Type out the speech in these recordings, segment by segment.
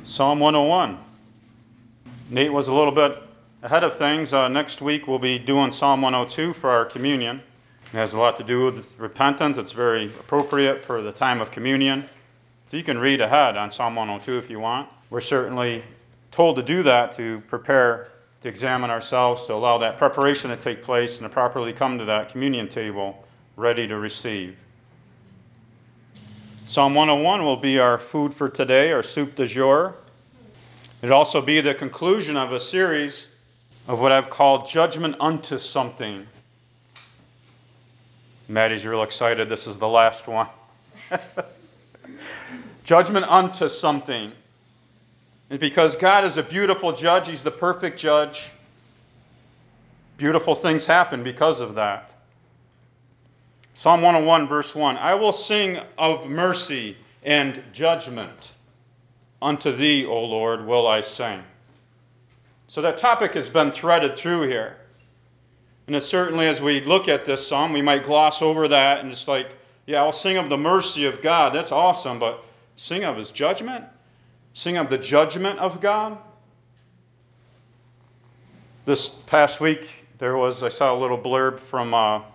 Psalm 101. Nate was a little bit ahead of things. Next week we'll be doing Psalm 102 for our communion. It has a lot to do with repentance. It's very appropriate for the time of communion. So you can read ahead on Psalm 102 if you want. We're certainly told to do that to prepare, to examine ourselves, to allow that preparation to take place and to properly come to that communion table ready to receive. Psalm 101 will be our food for today, our soup du jour. It'll also be the conclusion of a series of what I've called Judgment Unto Something. Maddie's real excited. This is the last one. Judgment unto something. And because God is a beautiful judge, He's the perfect judge, beautiful things happen because of that. Psalm 101, verse 1, I will sing of mercy and judgment. Unto Thee, O Lord, will I sing. So that topic has been threaded through here. And it's certainly, as we look at this psalm, we might gloss over that and just like, yeah, I'll sing of the mercy of God. That's awesome, but sing of His judgment? Sing of the judgment of God? This past week, I saw a little blurb from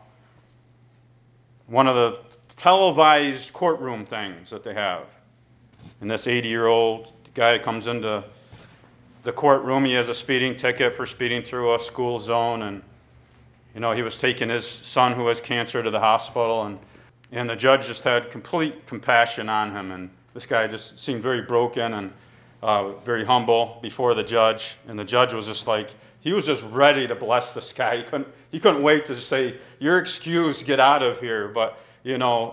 one of the televised courtroom things that they have. And this 80-year-old guy comes into the courtroom. He has a speeding ticket for speeding through a school zone. And, he was taking his son who has cancer to the hospital. And the judge just had complete compassion on him. And this guy just seemed very broken and very humble before the judge. And the judge was just like, he was just ready to bless this guy. He couldn't wait to say, you're excused, get out of here. But, he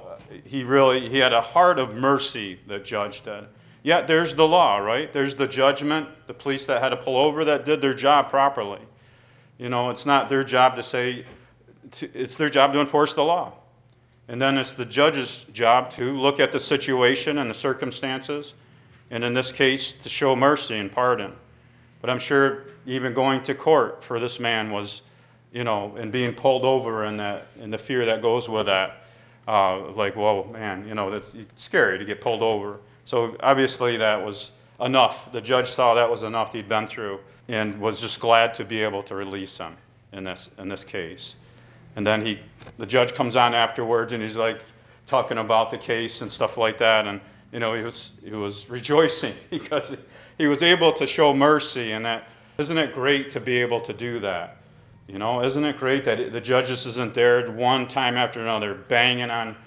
had a heart of mercy, the judge did. Yet there's the law, right? There's the judgment, the police that had to pull over that did their job properly. It's not their job to say, it's their job to enforce the law. And then it's the judge's job to look at the situation and the circumstances, and in this case, to show mercy and pardon. But I'm sure even going to court for this man was, and being pulled over and the fear that goes with that. Like, whoa, man, it's scary to get pulled over. So obviously that was enough. The judge saw that was enough he'd been through and was just glad to be able to release him in this case. And then the judge comes on afterwards and he's like talking about the case and stuff like that. And, he was rejoicing because he was able to show mercy. And that, isn't it great to be able to do that? Isn't it great that the judge just isn't there one time after another banging on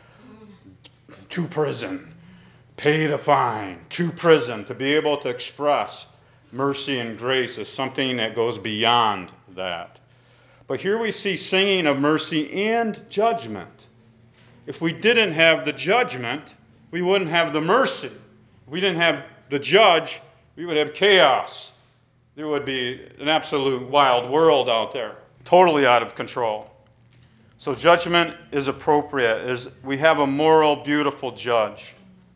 to prison, pay the fine, to prison, to be able to express mercy and grace is something that goes beyond that. But here we see singing of mercy and judgment. If we didn't have the judgment, we wouldn't have the mercy. If we didn't have the judge, we would have chaos. There would be an absolute wild world out there, totally out of control. So judgment is appropriate. We have a moral, beautiful judge.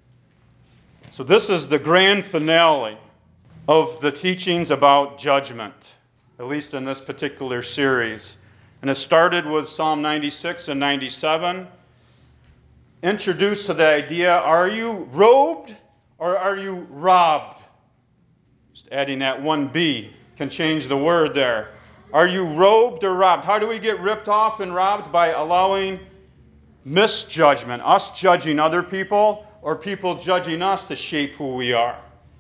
So this is the grand finale of the teachings about judgment, at least in this particular series. And it started with Psalm 96 and 97, introduced to the idea, are you robed or are you robbed? Just adding that one B can change the word there. Are you robed or robbed? How do we get ripped off and robbed? By allowing misjudgment, us judging other people or people judging us to shape who we are.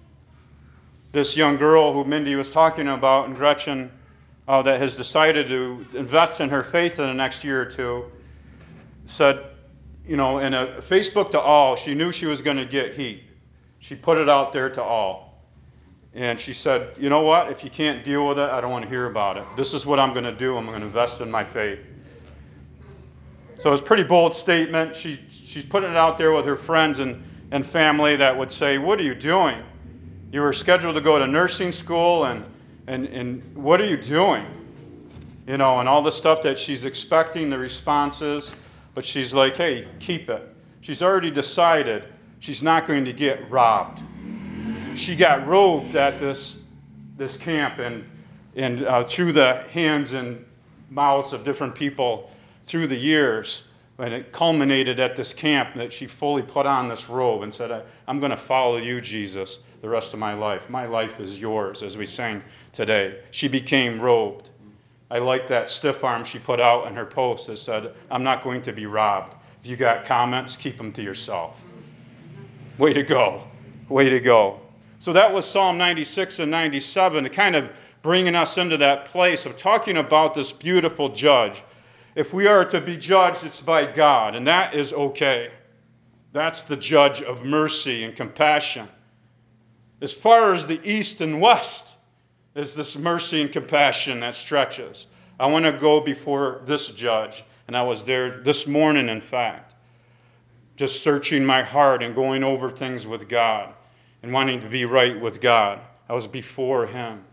This young girl who Mindy was talking about, and Gretchen, that has decided to invest in her faith in the next year or two, said, in a Facebook to all, she knew she was going to get heat. She put it out there to all. And she said, you know what? If you can't deal with it, I don't want to hear about it. This is what I'm going to do. I'm going to invest in my faith. So it's a pretty bold statement. She's putting it out there with her friends and family that would say, what are you doing? You were scheduled to go to nursing school, and what are you doing? And all the stuff that she's expecting, the responses. But she's like, hey, keep it. She's already decided she's not going to get robbed. She got robed at this camp and through the hands and mouths of different people through the years. And it culminated at this camp that she fully put on this robe and said, I'm going to follow you, Jesus, the rest of my life. My life is yours, as we sang today. She became robed. I like that stiff arm she put out in her post that said, I'm not going to be robbed. If you got comments, keep them to yourself. Way to go. Way to go. So that was Psalm 96 and 97, kind of bringing us into that place of talking about this beautiful judge. If we are to be judged, it's by God, and that is okay. That's the judge of mercy and compassion. As far as the east and west is this mercy and compassion that stretches. I want to go before this judge, and I was there this morning, in fact, just searching my heart and going over things with God and wanting to be right with God. I was before him.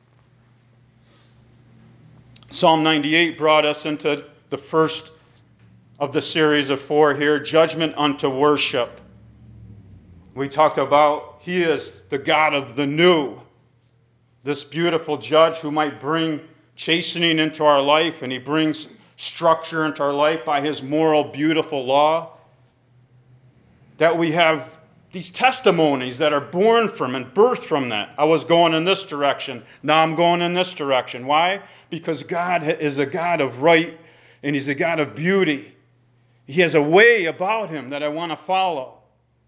Psalm 98 brought us into the first of the series of 4 here, judgment unto worship. We talked about he is the God of the new, this beautiful judge who might bring chastening into our life, and he brings structure into our life by his moral, beautiful law. That we have these testimonies that are born from and birthed from that. I was going in this direction. Now I'm going in this direction. Why? Because God is a God of right, and he's a God of beauty. He has a way about him that I want to follow.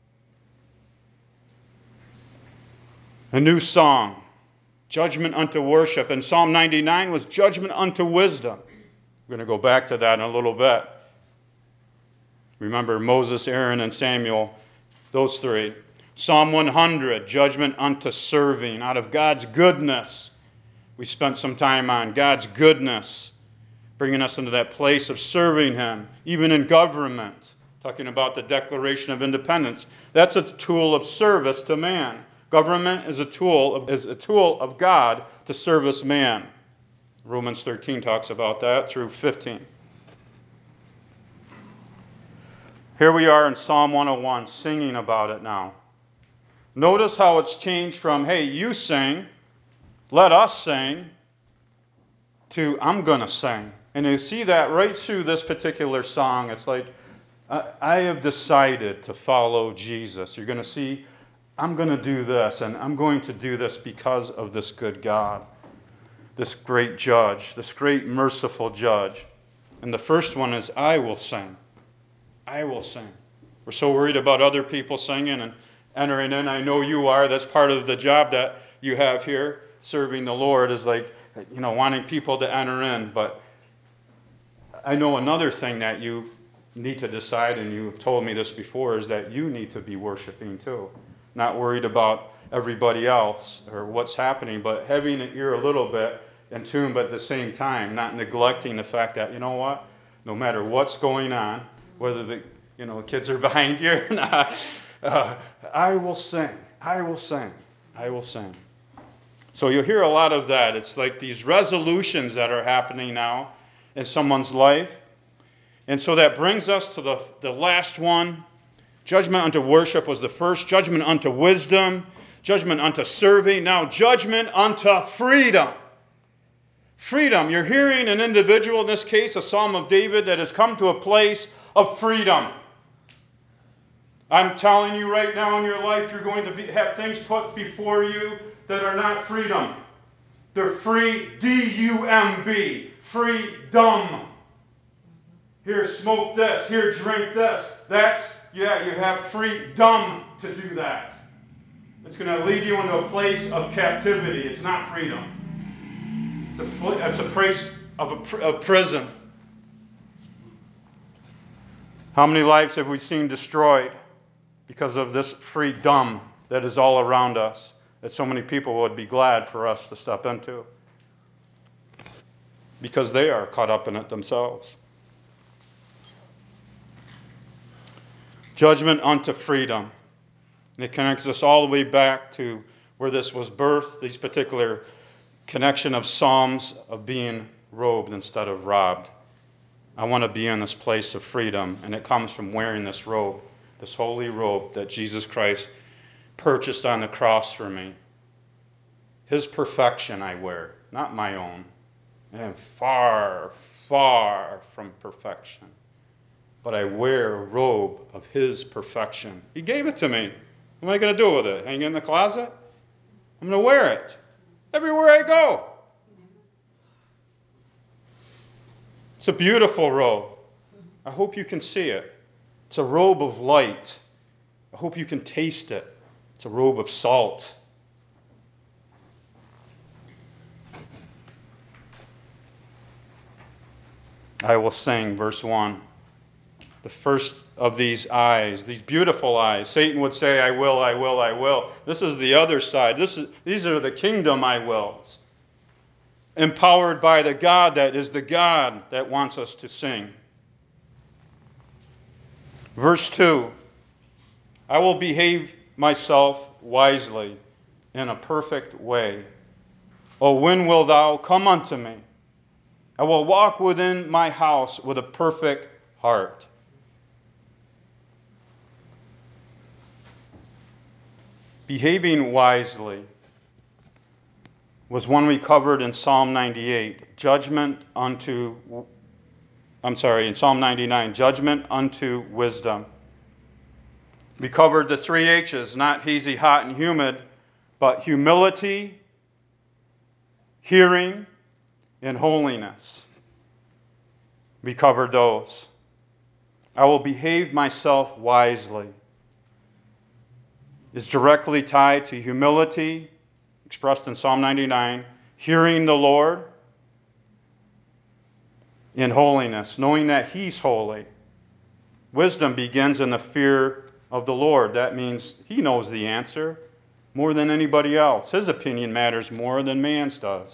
A new song, judgment unto worship. And Psalm 99 was judgment unto wisdom. We're going to go back to that in a little bit. Remember Moses, Aaron, and Samuel, those 3. Psalm 100, judgment unto serving. Out of God's goodness, we spent some time on God's goodness, bringing us into that place of serving him, even in government, talking about the Declaration of Independence. That's a tool of service to man. Government is a tool of God to service man. Romans 13 talks about that through 15. Here we are in Psalm 101, singing about it now. Notice how it's changed from, hey, you sing, let us sing, to I'm going to sing. And you see that right through this particular song. It's like, I have decided to follow Jesus. You're going to see, I'm going to do this, and I'm going to do this because of this good God, this great judge, this great merciful judge. And the first one is, I will sing. I will sing. We're so worried about other people singing and entering in. I know you are. That's part of the job that you have here, serving the Lord, is like, wanting people to enter in. But I know another thing that you need to decide, and you've told me this before, is that you need to be worshiping too. Not worried about everybody else or what's happening, but having an ear a little bit in tune, but at the same time, not neglecting the fact that, no matter what's going on, whether the kids are behind you or not, I will sing. I will sing. I will sing. So you'll hear a lot of that. It's like these resolutions that are happening now in someone's life. And so that brings us to the last one. Judgment unto worship was the first. Judgment unto wisdom. Judgment unto serving. Now judgment unto freedom. Freedom. You're hearing an individual, in this case, a Psalm of David, that has come to a place of freedom. I'm telling you right now in your life, you're going to have things put before you that are not freedom. They're free, D-U-M-B, freedom. Here, smoke this. Here, drink this. You have freedom to do that. It's going to lead you into a place of captivity. It's not freedom. It's a place of prison. How many lives have we seen destroyed because of this freedom that is all around us, that so many people would be glad for us to step into? Because they are caught up in it themselves. Judgment unto freedom. And it connects us all the way back to where this was birthed, these particular connection of Psalms of being robed instead of robbed. I want to be in this place of freedom, and it comes from wearing this robe, this holy robe that Jesus Christ purchased on the cross for me. His perfection I wear, not my own. I am far, far from perfection. But I wear a robe of his perfection. He gave it to me. What am I going to do with it? Hang it in the closet? I'm going to wear it everywhere I go. It's a beautiful robe. I hope you can see it. It's a robe of light. I hope you can taste it. It's a robe of salt. I will sing, verse 1. The first of these eyes, these beautiful eyes. Satan would say, I will, I will, I will. This is the other side. These are the kingdom I wills. Empowered by the God that is the God that wants us to sing. Verse 2. I will behave myself wisely in a perfect way. O when wilt thou come unto me? I will walk within my house with a perfect heart. Behaving wisely was one we covered in Psalm 98. In Psalm 99, judgment unto wisdom. We covered the 3 H's, not hazy, hot, and humid, but humility, hearing, and holiness. We covered those. I will behave myself wisely. Is directly tied to humility, expressed in Psalm 99, hearing the Lord, in holiness, knowing that He's holy. Wisdom begins in the fear of the Lord. That means He knows the answer more than anybody else. His opinion matters more than man's does.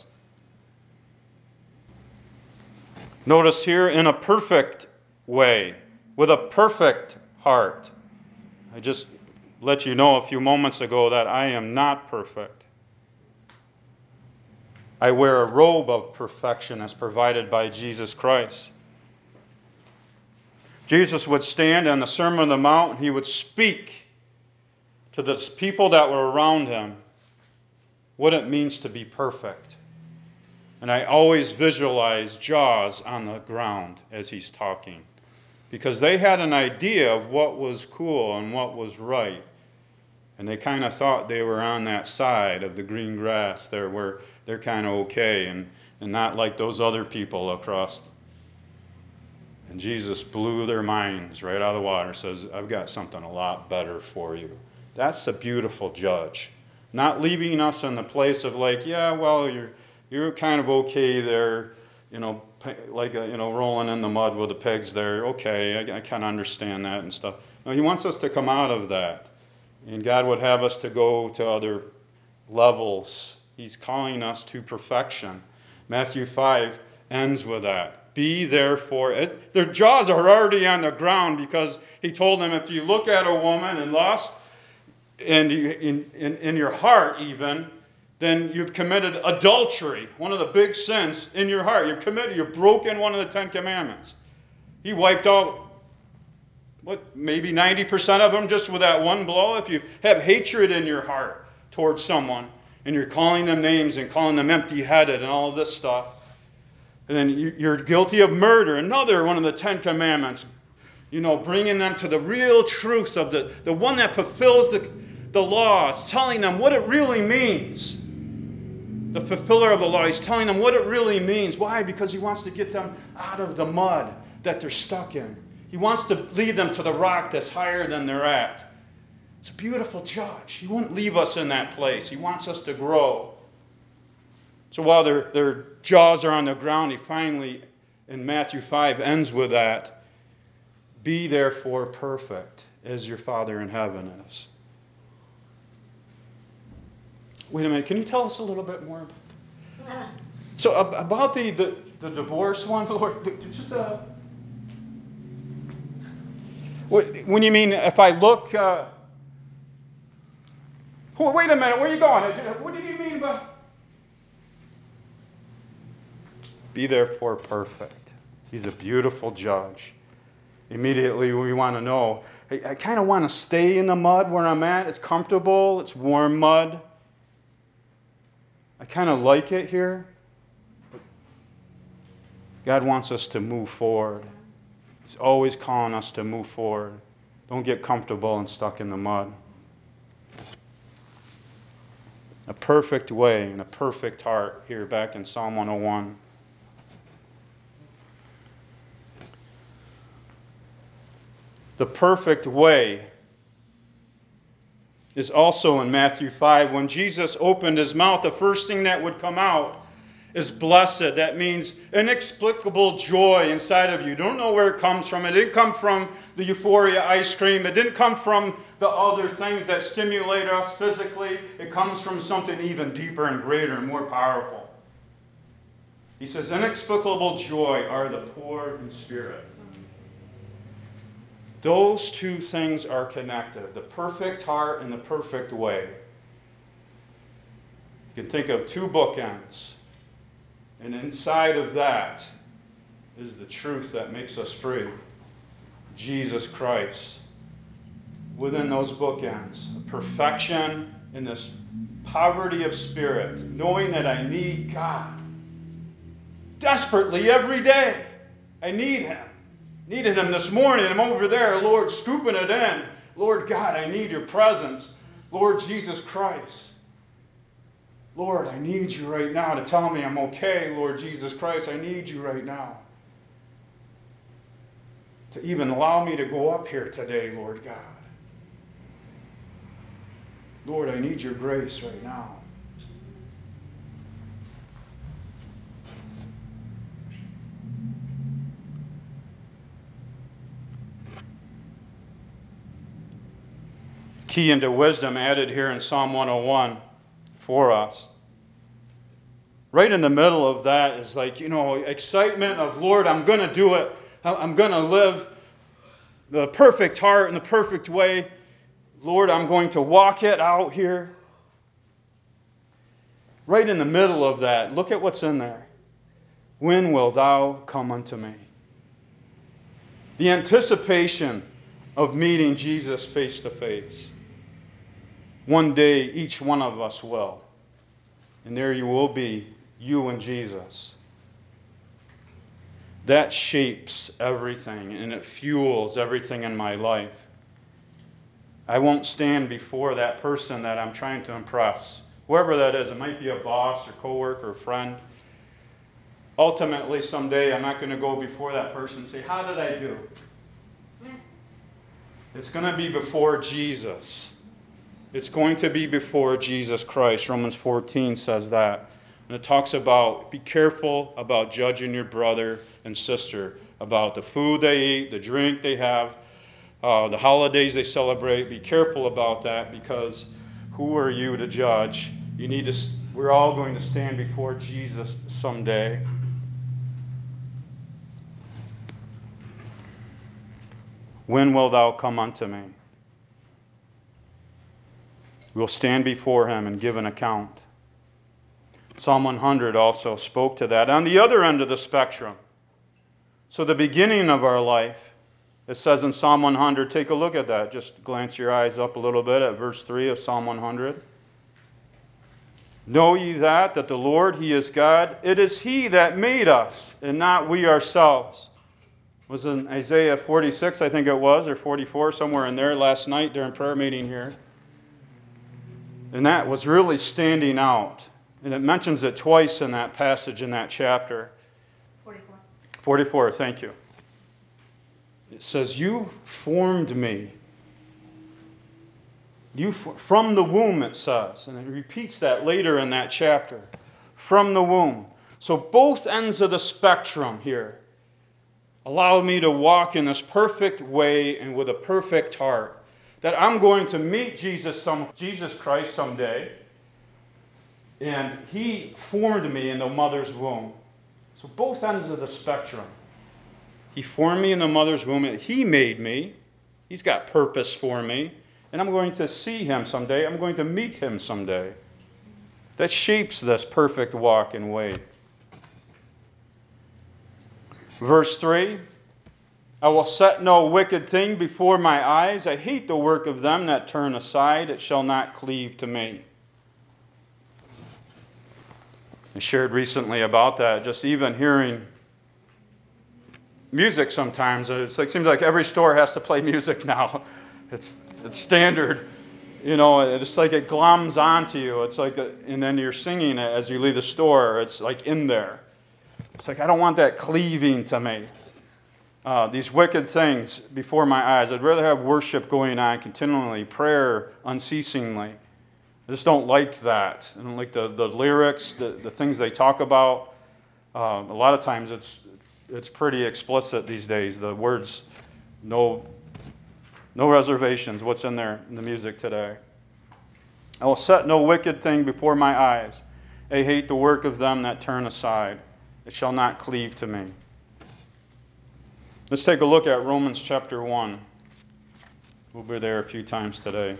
Notice here, in a perfect way, with a perfect heart. I just let you know a few moments ago that I am not perfect. I wear a robe of perfection as provided by Jesus Christ. Jesus would stand on the Sermon on the Mount and he would speak to the people that were around him what it means to be perfect. And I always visualize jaws on the ground as he's talking, because they had an idea of what was cool and what was right. And they kind of thought they were on that side of the green grass there where they're kind of okay and not like those other people across. And Jesus blew their minds right out of the water, says, I've got something a lot better for you. That's a beautiful judge. Not leaving us in the place of like, yeah, well, you're kind of okay there, rolling in the mud with the pigs there. Okay, I kind of understand that and stuff. No, he wants us to come out of that. And God would have us to go to other levels. He's calling us to perfection. Matthew 5 ends with that. Be therefore, their jaws are already on the ground because he told them, if you look at a woman and lust, and in your heart even, then you've committed adultery, one of the big sins in your heart. You've broken one of the 10 Commandments. He wiped out maybe 90% of them just with that one blow. If you have hatred in your heart towards someone and you're calling them names and calling them empty-headed and all of this stuff, and then you're guilty of murder, another one of the 10 Commandments, bringing them to the real truth of the one that fulfills the law. It's telling them what it really means. The fulfiller of the law, he's telling them what it really means. Why? Because he wants to get them out of the mud that they're stuck in. He wants to lead them to the rock that's higher than they're at. It's a beautiful judge. He won't leave us in that place. He wants us to grow. So while their jaws are on the ground, he finally, in Matthew 5, ends with that. Be therefore perfect as your Father in heaven is. Wait a minute, can you tell us a little bit more about that? So about the divorce one, Lord, just when you mean if I look, wait a minute, where are you going? What do you mean by? Be therefore perfect. He's a beautiful judge. Immediately we want to know, hey, I kind of want to stay in the mud where I'm at. It's comfortable. It's warm mud. I kind of like it here. God wants us to move forward. He's always calling us to move forward. Don't get comfortable and stuck in the mud. A perfect way and a perfect heart here back in Psalm 101. The perfect way is also in Matthew 5. When Jesus opened his mouth, the first thing that would come out is blessed. That means inexplicable joy inside of you. Don't know where it comes from. It didn't come from the Euphoria ice cream. It didn't come from the other things that stimulate us physically. It comes from something even deeper and greater and more powerful. He says, inexplicable joy are the poor in spirit. Those two things are connected, the perfect heart and the perfect way. You can think of two bookends. And inside of that is the truth that makes us free. Jesus Christ. Within those bookends, perfection in this poverty of spirit, knowing that I need God desperately every day. I need Him. Needed Him this morning. I'm over there, Lord, scooping it in. Lord God, I need your presence. Lord Jesus Christ. Lord, I need you right now to tell me I'm okay. Lord Jesus Christ, I need you right now. To even allow me to go up here today, Lord God. Lord, I need your grace right now. Key into wisdom added here in Psalm 101 for us. Right in the middle of that is excitement of, Lord, I'm going to do it. I'm going to live the perfect heart in the perfect way. Lord, I'm going to walk it out here. Right in the middle of that, look at what's in there. When will thou come unto me? The anticipation of meeting Jesus face to face. One day, each one of us will. And there you will be, you and Jesus. That shapes everything, and it fuels everything in my life. I won't stand before that person that I'm trying to impress. Whoever that is, it might be a boss or coworker or friend. Ultimately, someday, I'm not going to go before that person and say, how did I do? It's going to be before Jesus. It's going to be before Jesus Christ. Romans 14 says that. And it talks about, be careful about judging your brother and sister, about the food they eat, the drink they have, the holidays they celebrate. Be careful about that, because who are you to judge? We're all going to stand before Jesus someday. When will thou come unto me? We'll stand before him and give an account. Psalm 100 also spoke to that. On the other end of the spectrum, so the beginning of our life, it says in Psalm 100, take a look at that. Just glance your eyes up a little bit at verse 3 of Psalm 100. Know ye that the Lord, He is God. It is He that made us, and not we ourselves. It was in Isaiah 46, I think it was, or 44, somewhere in there last night during prayer meeting here. And that was really standing out. And it mentions it twice in that passage, in that chapter. 44, thank you. It says, you formed me. From the womb, it says. And it repeats that later in that chapter. From the womb. So both ends of the spectrum here allow me to walk in this perfect way and with a perfect heart. That I'm going to meet Jesus Christ someday. And He formed me in the mother's womb. So both ends of the spectrum. He formed me in the mother's womb. He made me. He's got purpose for me. And I'm going to see Him someday. I'm going to meet Him someday. That shapes this perfect walk and way. Verse 3, I will set no wicked thing before my eyes. I hate the work of them that turn aside. It shall not cleave to me. I shared recently about that, just even hearing music sometimes. It seems like every store has to play music now. It's standard. It's like it gloms onto you. It's like, and then you're singing it as you leave the store. It's like in there. It's like, I don't want that cleaving to me. These wicked things before my eyes. I'd rather have worship going on continually, prayer unceasingly. I just don't like that. I don't like the lyrics, the things they talk about. A lot of times it's pretty explicit these days. The words, no reservations, what's in there in the music today. I will set no wicked thing before my eyes. I hate the work of them that turn aside. It shall not cleave to me. Let's take a look at Romans chapter 1. We'll be there a few times today.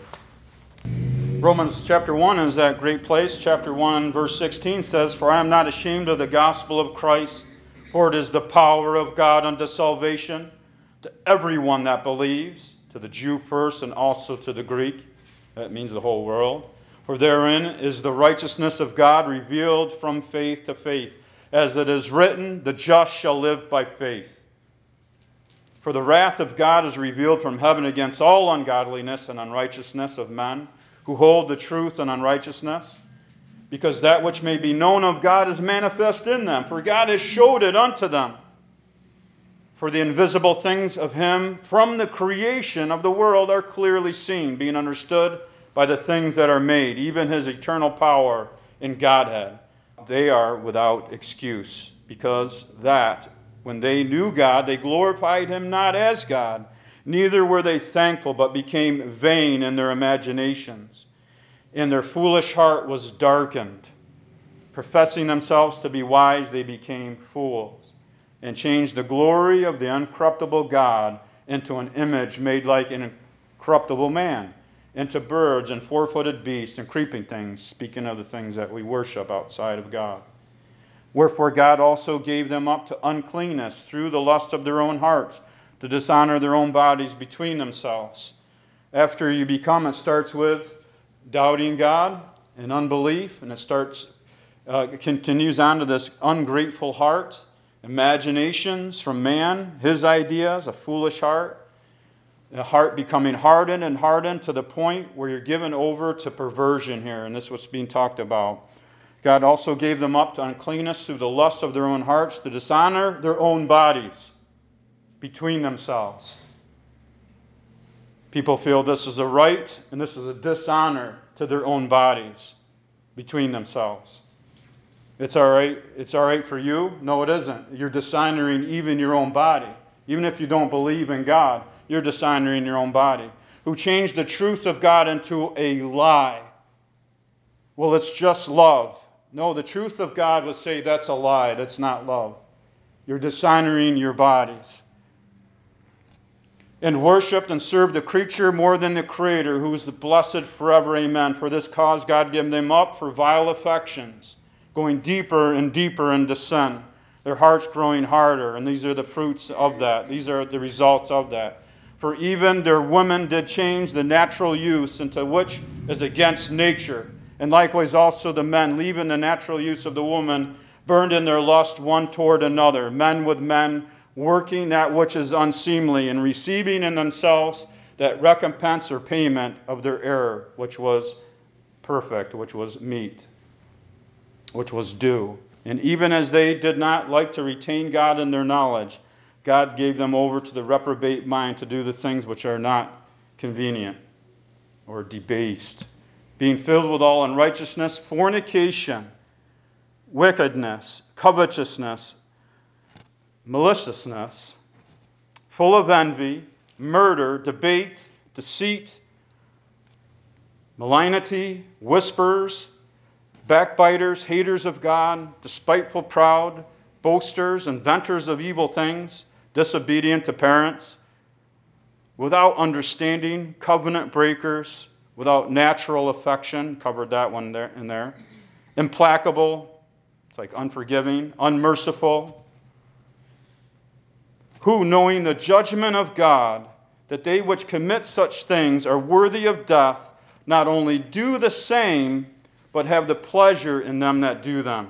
Romans chapter 1 is that great place. Chapter 1, verse 16 says, "For I am not ashamed of the gospel of Christ, for it is the power of God unto salvation to everyone that believes, to the Jew first and also to the Greek." That means the whole world. "For therein is the righteousness of God revealed from faith to faith. As it is written, the just shall live by faith. For the wrath of God is revealed from heaven against all ungodliness and unrighteousness of men who hold the truth in unrighteousness, because that which may be known of God is manifest in them, for God has showed it unto them. For the invisible things of him from the creation of the world are clearly seen, being understood by the things that are made, even his eternal power in Godhead. They are without excuse, because that when they knew God, they glorified him not as God, neither were they thankful, but became vain in their imaginations. And their foolish heart was darkened. Professing themselves to be wise, they became fools, and changed the glory of the uncorruptible God into an image made like an incorruptible man, into birds and four-footed beasts and creeping things," speaking of the things that we worship outside of God. "Wherefore God also gave them up to uncleanness through the lust of their own hearts, to dishonor their own bodies between themselves." After you become, it starts with doubting God and unbelief, and it continues on to this ungrateful heart, imaginations from man, his ideas, a foolish heart, a heart becoming hardened and hardened to the point where you're given over to perversion here, and this is what's being talked about. God also gave them up to uncleanness through the lust of their own hearts, to dishonor their own bodies between themselves. People feel this is a right and this is a dishonor to their own bodies between themselves. It's all right for you? No, it isn't. You're dishonoring even your own body. Even if you don't believe in God, you're dishonoring your own body. Who changed the truth of God into a lie. Well, it's just love. No, the truth of God would say that's a lie. That's not love. You're dishonoring your bodies. "And worshipped and served the creature more than the Creator, who is the blessed forever. Amen. For this cause God gave them up for vile affections, going deeper and deeper into sin, their hearts growing harder." And these are the fruits of that. These are the results of that. "For even their women did change the natural use into which is against nature. And likewise also the men, leaving the natural use of the woman, burned in their lust one toward another, men with men, working that which is unseemly, and receiving in themselves that recompense or payment of their error, which was perfect, which was meet, which was due. And even as they did not like to retain God in their knowledge, God gave them over to the reprobate mind to do the things which are not convenient or debased, being filled with all unrighteousness, fornication, wickedness, covetousness, maliciousness, full of envy, murder, debate, deceit, malignity, whispers, backbiters, haters of God, despiteful, proud, boasters, inventors of evil things, disobedient to parents, without understanding, covenant breakers, without natural affection, covered that one there in there, implacable, it's like unforgiving, unmerciful, who, knowing the judgment of God, that they which commit such things are worthy of death, not only do the same, but have the pleasure in them that do them.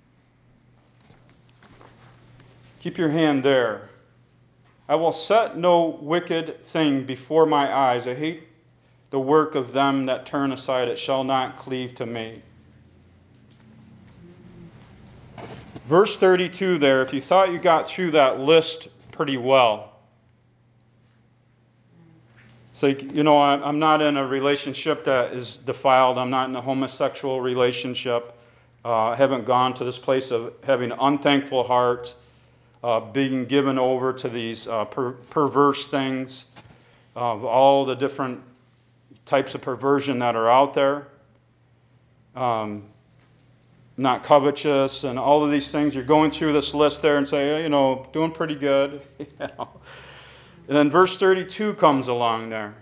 Keep your hand there. "I will set no wicked thing before my eyes. I hate the work of them that turn aside. It shall not cleave to me. Verse 32 there, if you thought you got through that list pretty well. It's like, I'm not in a relationship that is defiled. I'm not in a homosexual relationship. I haven't gone to this place of having an unthankful heart, being given over to these perverse things, of all the different types of perversion that are out there. Not covetous and all of these things. You're going through this list there and say, doing pretty good. And then verse 32 comes along there.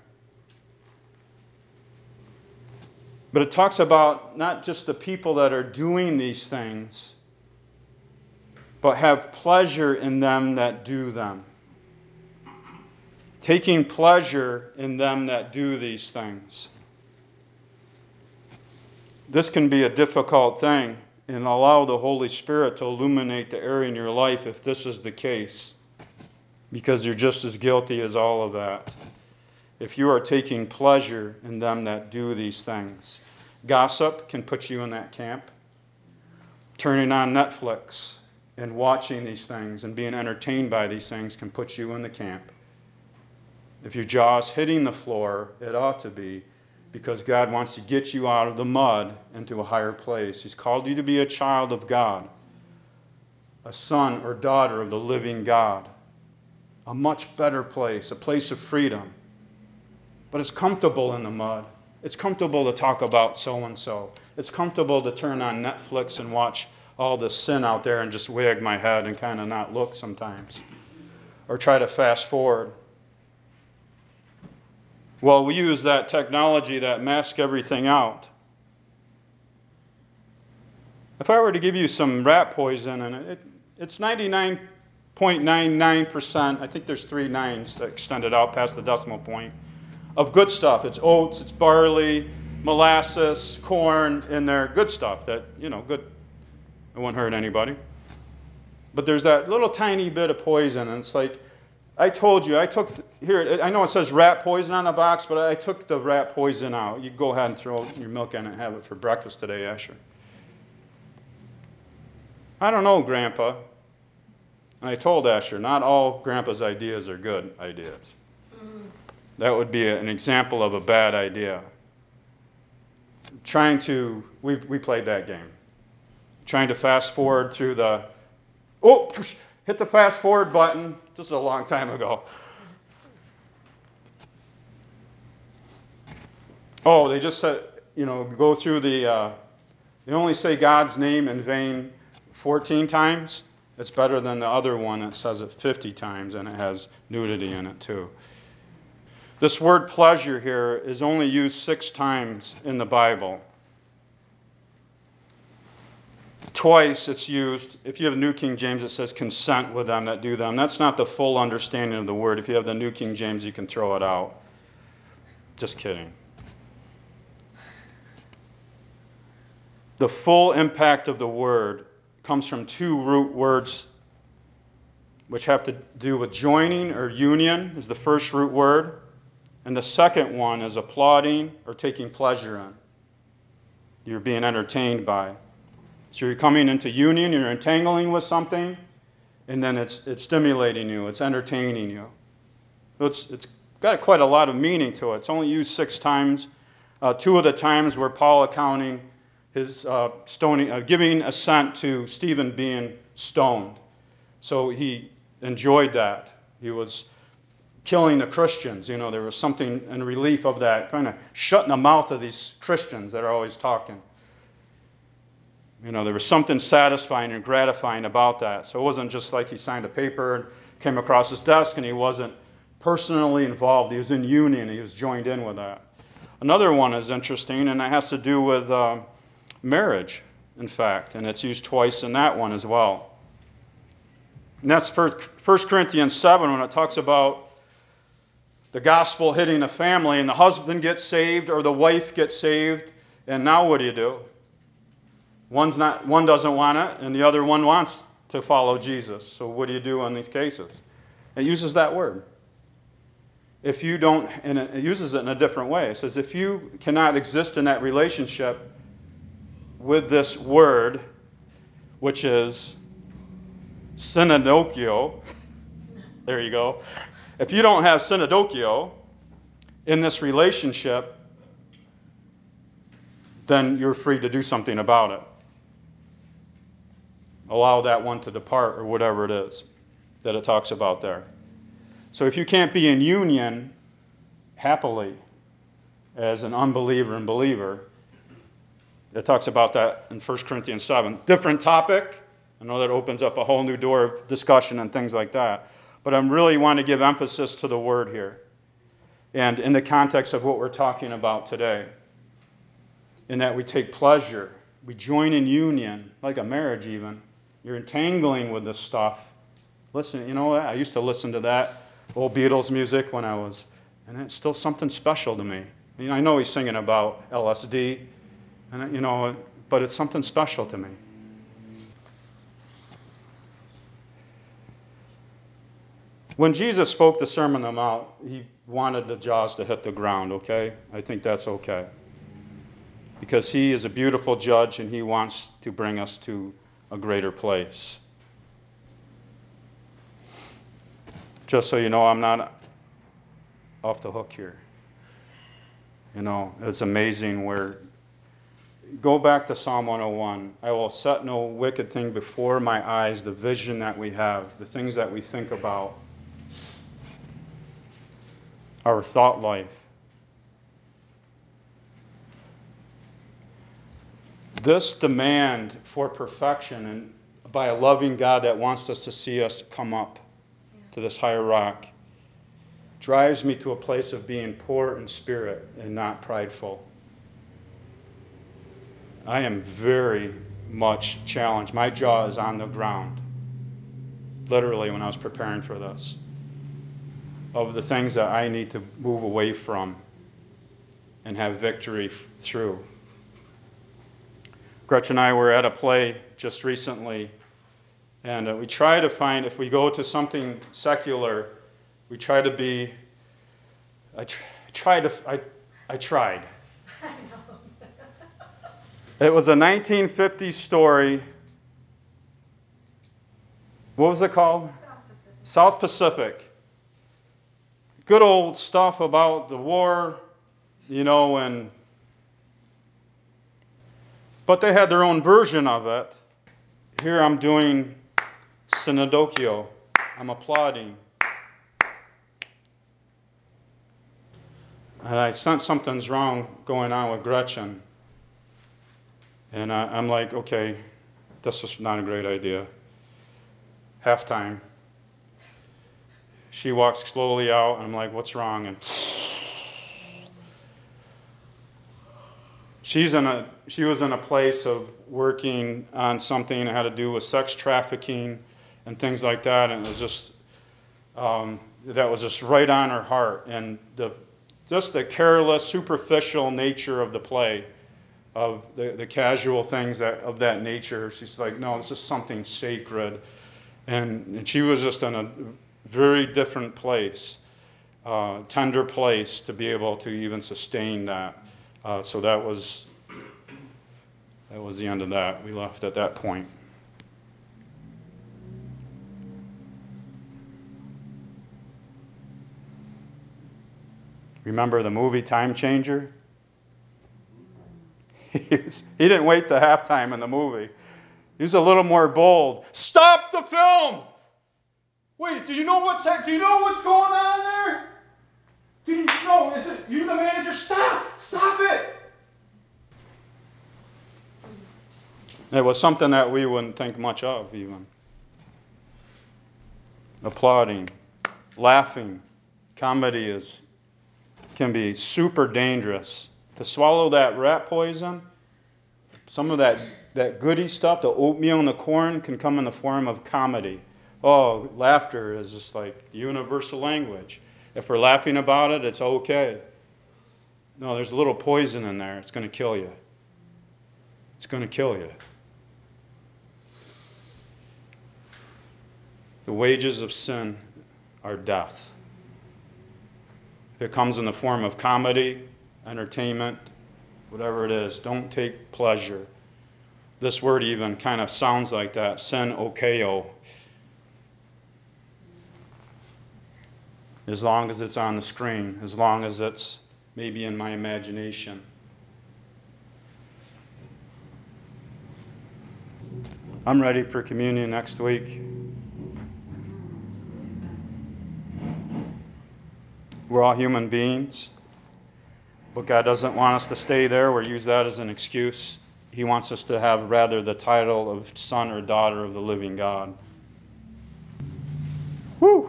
But it talks about not just the people that are doing these things, but have pleasure in them that do them. Taking pleasure in them that do these things. This can be a difficult thing, and allow the Holy Spirit to illuminate the area in your life if this is the case, because you're just as guilty as all of that. If you are taking pleasure in them that do these things. Gossip can put you in that camp. Turning on Netflix and watching these things and being entertained by these things can put you in the camp. If your jaw's hitting the floor, it ought to be, because God wants to get you out of the mud into a higher place. He's called you to be a child of God, a son or daughter of the living God, a much better place, a place of freedom. But it's comfortable in the mud. It's comfortable to talk about so-and-so. It's comfortable to turn on Netflix and watch all the sin out there and just wag my head and kind of not look sometimes. Or try to fast forward. Well, we use that technology that masks everything out. If I were to give you some rat poison, and it's 99.99%, I think there's 3 nines that extended out past the decimal point, of good stuff. It's oats, it's barley, molasses, corn, and they're good stuff that, good. It won't hurt anybody. But there's that little tiny bit of poison, and it's like, I told you, I know it says rat poison on the box, but I took the rat poison out. You go ahead and throw your milk in and have it for breakfast today, Asher. I don't know, Grandpa. And I told Asher, not all Grandpa's ideas are good ideas. That would be an example of a bad idea. We played that game. Trying to fast forward through hit the fast forward button. This is a long time ago. Oh, they just said, go through they only say God's name in vain 14 times. It's better than the other one that says it 50 times, and it has nudity in it too. This word pleasure here is only used 6 times in the Bible. Twice it's used, if you have New King James, it says consent with them that do them. That's not the full understanding of the word. If you have the New King James, you can throw it out. Just kidding. The full impact of the word comes from 2 root words which have to do with joining or union is the first root word. And the second one is applauding or taking pleasure in. You're being entertained by. So you're coming into union, you're entangling with something, and then it's stimulating you, it's entertaining you. So it's got quite a lot of meaning to it. It's only used 6 times. 2 of the times were Paul accounting his giving assent to Stephen being stoned. So he enjoyed that. He was killing the Christians. There was something in relief of that, kind of shutting the mouth of these Christians that are always talking. There was something satisfying and gratifying about that. So it wasn't just like he signed a paper and came across his desk and he wasn't personally involved. He was in union. He was joined in with that. Another one is interesting, and it has to do with marriage, in fact, and it's used twice in that one as well. And that's 1 Corinthians 7 when it talks about the gospel hitting a family and the husband gets saved or the wife gets saved, and now what do? One doesn't want it, and the other one wants to follow Jesus. So what do you do in these cases? It uses that word. if you don't, and it uses it in a different way. It says, if you cannot exist in that relationship with this word, which is synodokio, there you go. If you don't have synodokio in this relationship, then you're free to do something about it. Allow that one to depart, or whatever it is that it talks about there. So if you can't be in union happily as an unbeliever and believer, it talks about that in 1 Corinthians 7. Different topic. I know that opens up a whole new door of discussion and things like that. But I really want to give emphasis to the word here. And in the context of what we're talking about today. In that we take pleasure. We join in union, like a marriage even. You're entangling with this stuff. Listen, you know what? I used to listen to that old Beatles music when I was, and it's still something special to me. I know he's singing about LSD, and but it's something special to me. When Jesus spoke the Sermon on the Mount, he wanted the jaws to hit the ground, okay? I think that's okay. Because he is a beautiful judge and he wants to bring us to a greater place. Just so you know, I'm not off the hook here. It's amazing where, go back to Psalm 101. I will set no wicked thing before my eyes, the vision that we have, the things that we think about, our thought life. This demand for perfection, and by a loving God that wants us to see us come up to this higher rock, drives me to a place of being poor in spirit and not prideful. I am very much challenged. My jaw is on the ground, literally, when I was preparing for this, of the things that I need to move away from and have victory through. Gretchen and I were at a play just recently, and we try to find, if we go to something secular, we try to be, I tried. It was a 1950s story. What was it called? South Pacific. Good old stuff about the war, but they had their own version of it. Here I'm doing synodokio. I'm applauding. And I sense something's wrong going on with Gretchen. And I'm like, okay, this is not a great idea. Halftime. She walks slowly out, and I'm like, what's wrong? And she was in a place of working on something that had to do with sex trafficking and things like that, and it was just that was just right on her heart. And just the careless, superficial nature of the play, of the casual things of that nature. She's like, no, this is something sacred, and she was just in a very different place, tender place, to be able to even sustain that. So that was the end of that. We left at that point. Remember the movie Time Changer? He didn't wait to halftime in the movie. He was a little more bold. Stop the film! Wait, do you know what's going on there? Do you know? Is it you, the manager? Stop it! It was something that we wouldn't think much of, even. Applauding, laughing, comedy can be super dangerous. To swallow that rat poison, some of that goody stuff, the oatmeal and the corn, can come in the form of comedy. Oh, laughter is just like the universal language. If we're laughing about it, it's okay. No, there's a little poison in there. It's going to kill you. It's going to kill you. The wages of sin are death. it comes in the form of comedy, entertainment, whatever it is, don't take pleasure. This word even kind of sounds like that, sen okeo. As long as it's on the screen, as long as it's maybe in my imagination. I'm ready for communion next week. We're all human beings, but God doesn't want us to stay there or use that as an excuse. He wants us to have rather the title of son or daughter of the living God. Woo!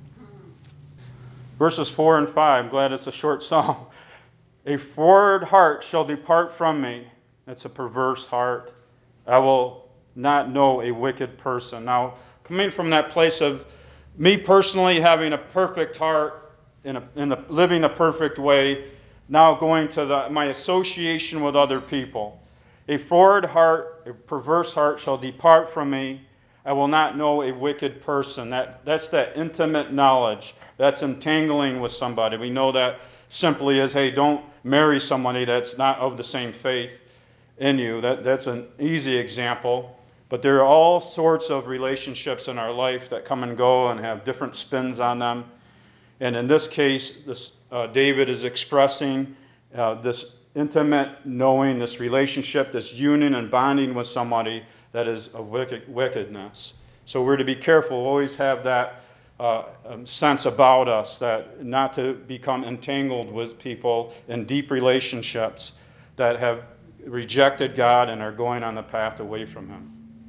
Verses 4 and 5, I'm glad it's a short psalm. A froward heart shall depart from me. That's a perverse heart. I will not know a wicked person. Now, coming from that place of me personally having a perfect heart, living a perfect way, now going to my association with other people. A froward heart, a perverse heart shall depart from me. I will not know a wicked person. That's that intimate knowledge. That's entangling with somebody. We know that simply as, hey, don't marry somebody that's not of the same faith in you. That's an easy example. But there are all sorts of relationships in our life that come and go and have different spins on them. And in this case, David is expressing this intimate knowing, this relationship, this union and bonding with somebody that is a wickedness. So we're to be careful, always have that sense about us, that not to become entangled with people in deep relationships that have rejected God and are going on the path away from Him.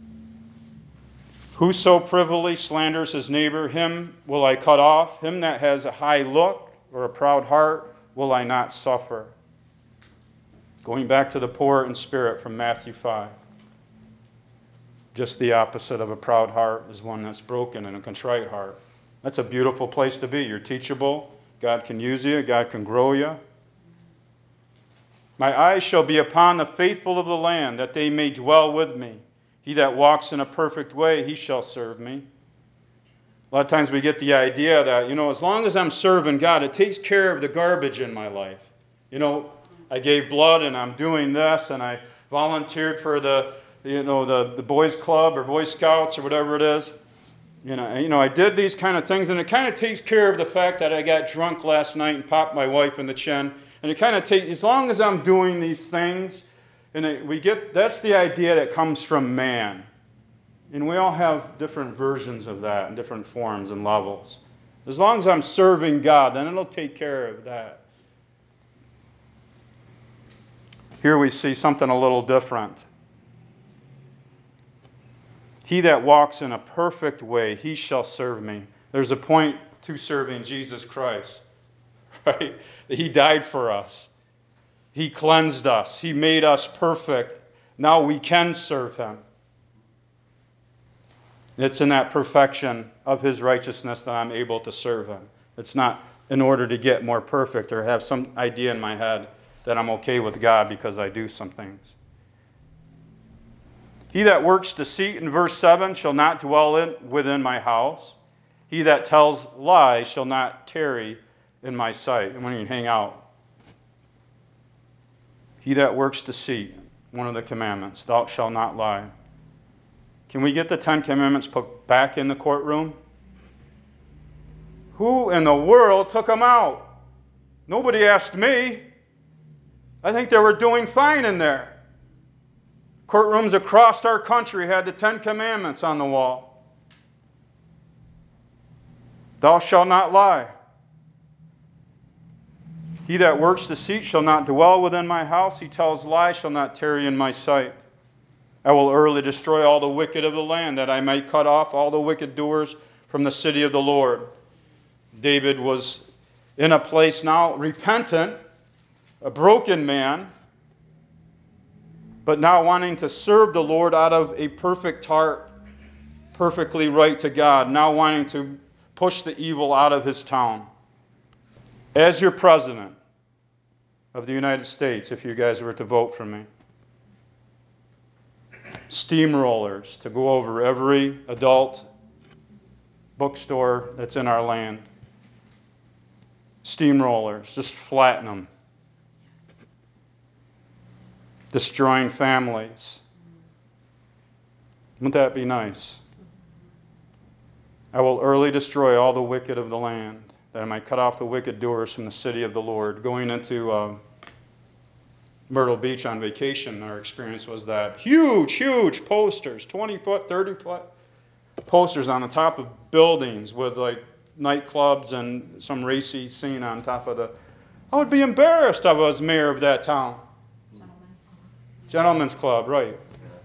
Whoso privily slanders his neighbor, him will I cut off. Him that has a high look or a proud heart will I not suffer. Going back to the poor in spirit from Matthew 5. Just the opposite of a proud heart is one that's broken and a contrite heart. That's a beautiful place to be. You're teachable. God can use you. God can grow you. My eyes shall be upon the faithful of the land, that they may dwell with me. He that walks in a perfect way, he shall serve me. A lot of times we get the idea that, as long as I'm serving God, it takes care of the garbage in my life. I gave blood and I'm doing this, and I volunteered for the boys club or Boy Scouts or whatever it is. I did these kind of things, and it kind of takes care of the fact that I got drunk last night and popped my wife in the chin. And it kind of takes, as long as I'm doing these things, and that's the idea that comes from man. And we all have different versions of that in different forms and levels. As long as I'm serving God, then it'll take care of that. Here we see something a little different. He that walks in a perfect way, he shall serve me. There's a point to serving Jesus Christ, right? He died for us. He cleansed us. He made us perfect. Now we can serve Him. It's in that perfection of His righteousness that I'm able to serve Him. It's not in order to get more perfect or have some idea in my head that I'm okay with God because I do some things. He that works deceit, in verse 7, shall not dwell within my house. He that tells lies shall not tarry in my sight. And when you hang out. He that works deceit, one of the commandments, thou shalt not lie. Can we get the 10 Commandments put back in the courtroom? Who in the world took them out? Nobody asked me. I think they were doing fine in there. Courtrooms across our country had the 10 Commandments on the wall. Thou shalt not lie. He that works deceit shall not dwell within my house. He tells lies shall not tarry in my sight. I will early destroy all the wicked of the land, that I might cut off all the wicked doers from the city of the Lord. David was in a place now, repentant, a broken man, but now wanting to serve the Lord out of a perfect heart, perfectly right to God, now wanting to push the evil out of his town. As your president of the United States, if you guys were to vote for me, steamrollers to go over every adult bookstore that's in our land, steamrollers, just flatten them, destroying families. Wouldn't that be nice? I will early destroy all the wicked of the land, that I might cut off the wicked doers from the city of the Lord. Going into Myrtle Beach on vacation, our experience was that huge posters, 20-foot, 30-foot posters on the top of buildings with like nightclubs and some racy scene on top of the... I would be embarrassed if I was mayor of that town. Gentlemen's Club, right.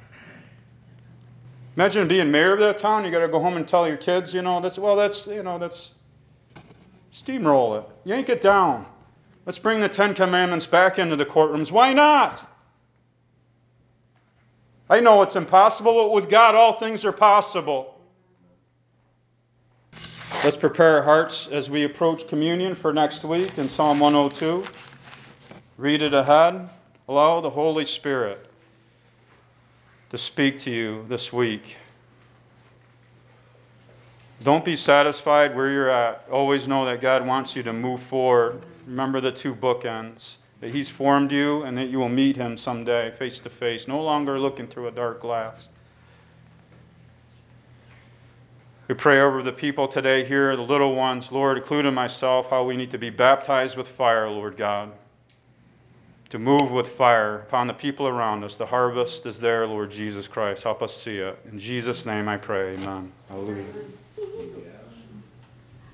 Imagine being mayor of that town. You got to go home and tell your kids, that's steamroll it. Yank it down. Let's bring the Ten Commandments back into the courtrooms. Why not? I know it's impossible, but with God, all things are possible. Let's prepare our hearts as we approach communion for next week in Psalm 102. Read it ahead. Allow the Holy Spirit to speak to you this week. Don't be satisfied where you're at. Always know that God wants you to move forward. Remember the two bookends, that He's formed you and that you will meet Him someday face to face, no longer looking through a dark glass. We pray over the people today here, the little ones, Lord, including myself, how we need to be baptized with fire, Lord God, to move with fire upon the people around us. The harvest is there, Lord Jesus Christ. Help us see it. In Jesus' name I pray, amen. Hallelujah.